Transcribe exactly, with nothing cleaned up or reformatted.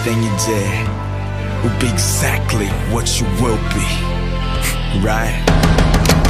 everything you did will be exactly what you will be, right?